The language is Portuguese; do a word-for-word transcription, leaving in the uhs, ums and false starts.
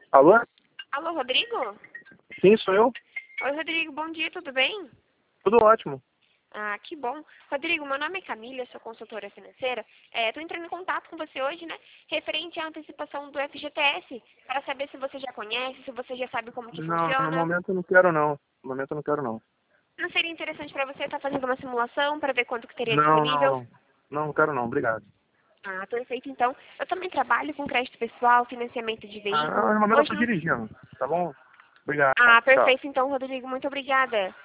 Alô? Alô, Rodrigo? Sim, sou eu. Oi, Rodrigo, bom dia, tudo bem? Tudo ótimo. Ah, que bom. Rodrigo, meu nome é Camila, sou consultora financeira. Estou entrando em contato com você hoje, né? Referente à antecipação do F G T S, para saber se você já conhece, se você já sabe como que Não, no funciona. momento eu não quero não. No momento eu não quero não. Não seria interessante para você estar fazendo uma simulação para ver quanto que teria Não, não, disponível? não. Não, não quero não, obrigado. Ah, perfeito, então. Eu também trabalho com crédito pessoal, financiamento de Ah, veículo. não, no momento eu Hoje tô não... dirigindo, tá bom? Obrigado, Ah, tchau. perfeito, então, Rodrigo, muito obrigada.